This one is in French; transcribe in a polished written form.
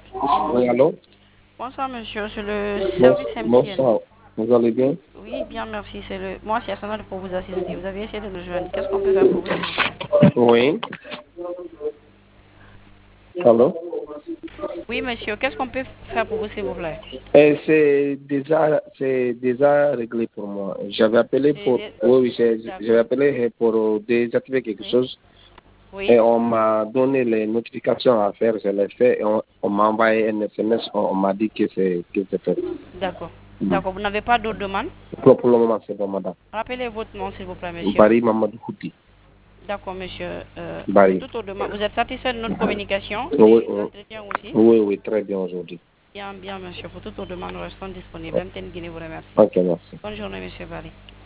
Oui, allô? Bonsoir, monsieur. C'est le service MTN. Bonsoir. Vous allez bien? Oui, bien, merci. Moi, c'est Assanal pour vous assister. Vous avez essayé de nous joindre. Qu'est-ce qu'on peut faire pour vous, s'il vous plaît? Oui. Allô? Oui, monsieur. Qu'est-ce qu'on peut faire pour vous, s'il vous plaît? C'est déjà réglé pour moi. J'avais appelé C'est pour, dé- oui, oui, j'avais D'accord. appelé pour désactiver quelque Oui. chose Oui. et on m'a donné les notifications à faire. Je l'ai fait et on m'a envoyé un SMS. On m'a dit que c'est fait. D'accord. Mm. D'accord. Vous n'avez pas d'autres demandes? Pour le moment, c'est bon, madame. Rappelez votre nom, s'il vous plaît, monsieur. Barry Mamadou Kouti. D'accord, monsieur. Pour Barry. toute autre demande, vous êtes satisfait de notre communication Oui, et l'entretien aussi? oui, oui, très bien aujourd'hui. Bien, bien, monsieur. Pour toute autre demande, nous restons disponibles. MTN Guinée vous remercie. Ok, merci. Bonne journée, monsieur Barry.